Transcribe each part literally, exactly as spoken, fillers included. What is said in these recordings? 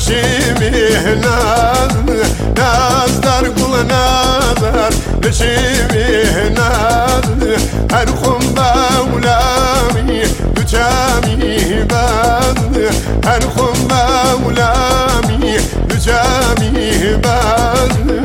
نشیمی ناز ناز در گل نازر نشیمی ناز هر خون مولامی دو جامی بند هر خون مولامی دو جامی بند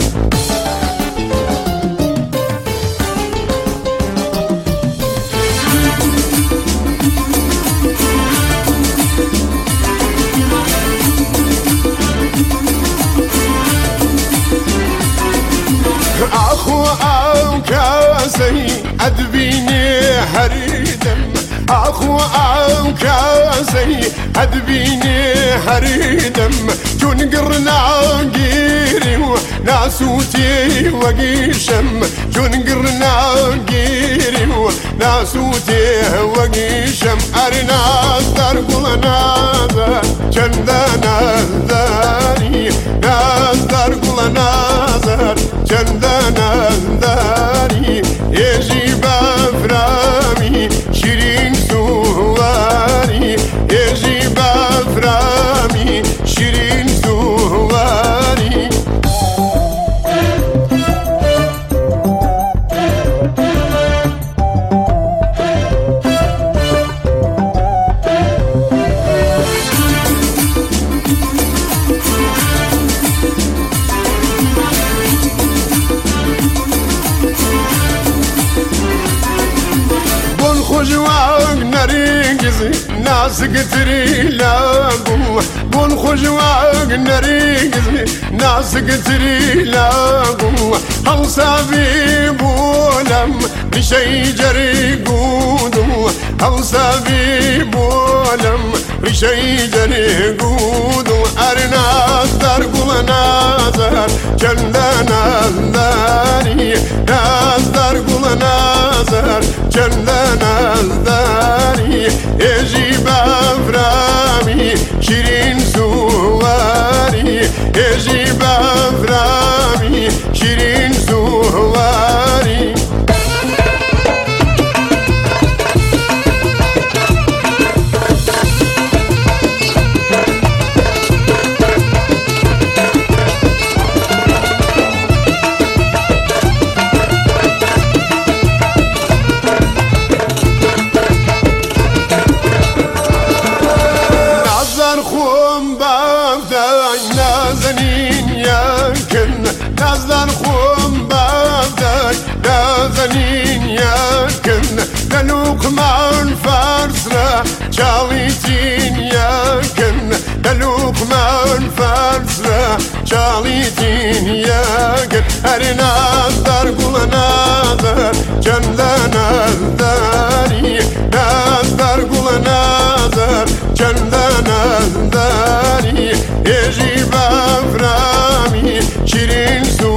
اخو او کاسی ادبینی هریدم اخو او کاسی ادبینی هریدم چون قرنا گیری و ناسوتی وقیشم چون قرنا گیری و ناسوتی وقیشم ارناز در گل نازر چندان داری ناز در گل نازر چندان داری یجی بفرامی شیرین سواری یجی بفرامی شیرین سواری خوشواق نريقزي ناس قتري لاقو بون خوشواق نريقزي ناس قتري لاقو هل سابي بولم رشي جري قودو هل سابي بولم رشي جري قودو ارناس در قل نازر چندان داري ناس در قل نازر چندان داری یجی بفرامی شیرین سواری یجی بفرامی شیرین سواری نازدان خوم بابدای نازنین یکن للوقمان فارس را چالیتین یکن للوقمان فارس را چالیتین یکن هر ناز در گل نازر چندان داری ناز در گل نازر چندان داری یجی بفرامی شیرین سو